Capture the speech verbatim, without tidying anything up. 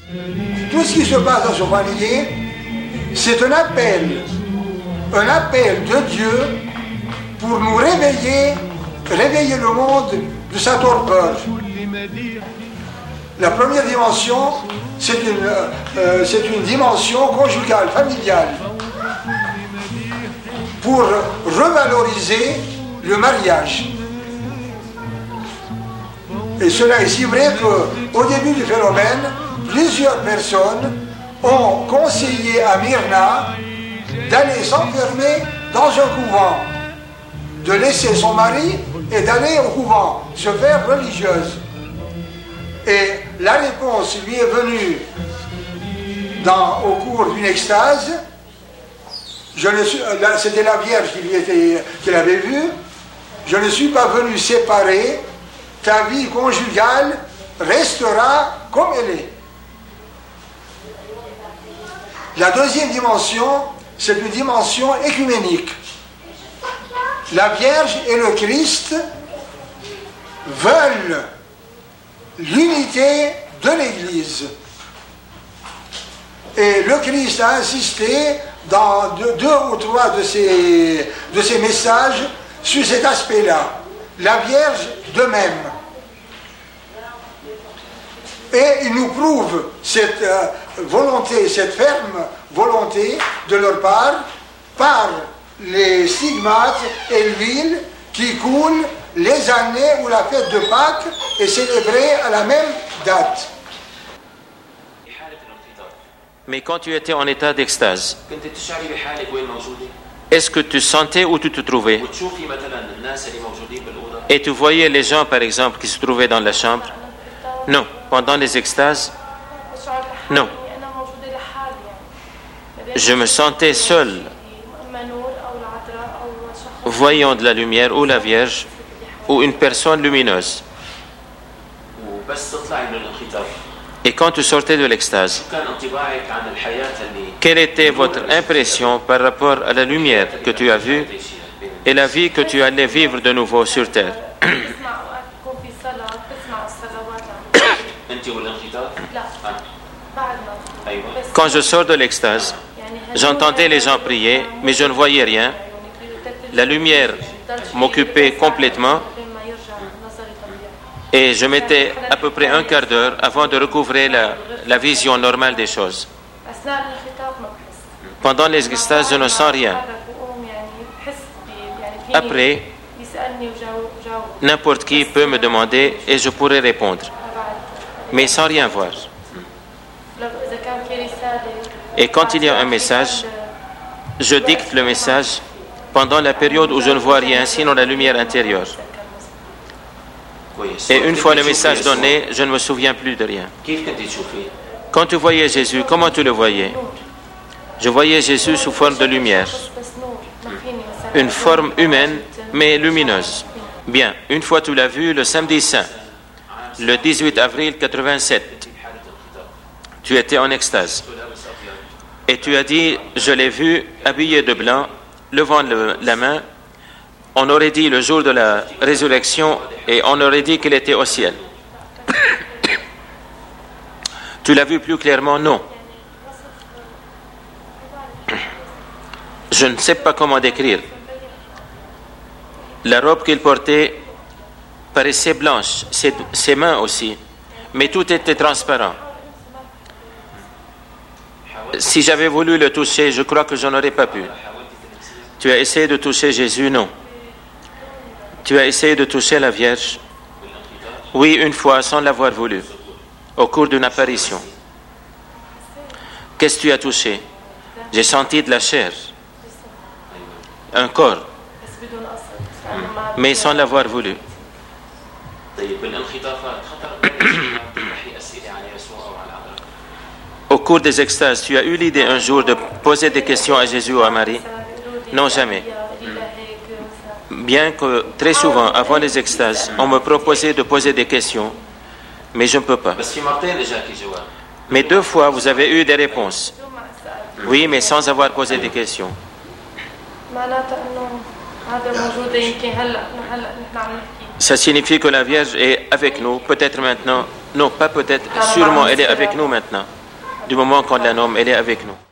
Tout ce qui se passe dans ce panier, c'est un appel, un appel de Dieu pour nous réveiller, réveiller le monde de sa torpeur. La première dimension, c'est une, euh, c'est une dimension conjugale, familiale, pour revaloriser le mariage. Et cela est si vrai qu'au début du phénomène, plusieurs personnes ont conseillé à Myrna d'aller s'enfermer dans un couvent, de laisser son mari et d'aller au couvent, se faire religieuse. Et la réponse lui est venue dans, au cours d'une extase. Je ne suis, là, c'était la Vierge qui, lui était, qui l'avait vue. Je ne suis pas venu séparer, ta vie conjugale restera comme elle est. La deuxième dimension, c'est une dimension écuménique. La Vierge et le Christ veulent l'unité de l'Église. Et le Christ a insisté dans deux, deux ou trois de ses, de ses messages sur cet aspect-là. La Vierge de même. Et il nous prouve cette euh, volonté, cette ferme volonté de leur part par les stigmates et l'huile qui coulent les années où la fête de Pâques est célébrée à la même date. Mais quand tu étais en état d'extase, est-ce que tu sentais où tu te trouvais? Et tu voyais les gens, par exemple, qui se trouvaient dans la chambre? Non. Pendant les extases? Non. Je me sentais seul, voyant de la lumière, ou la Vierge, ou une personne lumineuse. Et quand tu sortais de l'extase, quelle était votre impression par rapport à la lumière que tu as vue et la vie que tu allais vivre de nouveau sur terre? Quand je sors de l'extase, j'entendais les gens prier, mais je ne voyais rien. La lumière m'occupait complètement et je mettais à peu près un quart d'heure avant de recouvrer la, la vision normale des choses. Pendant les extases, je ne sens rien. Après, n'importe qui peut me demander et je pourrai répondre, mais sans rien voir. Et quand il y a un message, je dicte le message pendant la période où je ne vois rien, sinon la lumière intérieure. Et une fois le message donné, je ne me souviens plus de rien. Quand tu voyais Jésus, comment tu le voyais? Je voyais Jésus sous forme de lumière. Une forme humaine, mais lumineuse. Bien, une fois tu l'as vu le samedi saint, le dix-huit avril quatre-vingt-sept. Tu étais en extase. Et tu as dit, je l'ai vu habillé de blanc, levant le, la main. On aurait dit le jour de la résurrection et on aurait dit qu'il était au ciel. Tu l'as vu plus clairement? Non. Je ne sais pas comment décrire. La robe qu'il portait paraissait blanche, ses, ses mains aussi, mais tout était transparent. Si j'avais voulu le toucher, je crois que je n'aurais pas pu. Tu as essayé de toucher Jésus? Non. Tu as essayé de toucher la Vierge? Oui, une fois, sans l'avoir voulu, au cours d'une apparition. Qu'est-ce que tu as touché? J'ai senti de la chair, un corps, mais sans l'avoir voulu. Au cours des extases, tu as eu l'idée un jour de poser des questions à Jésus ou à Marie? Non, jamais. Bien que très souvent, avant les extases, on me proposait de poser des questions, mais je ne peux pas. Mais deux fois, vous avez eu des réponses. Oui, mais sans avoir posé des questions. Ça signifie que la Vierge est avec nous, peut-être maintenant. Non, pas peut-être, sûrement elle est avec nous maintenant. du moment qu'on la nomme, elle est avec nous.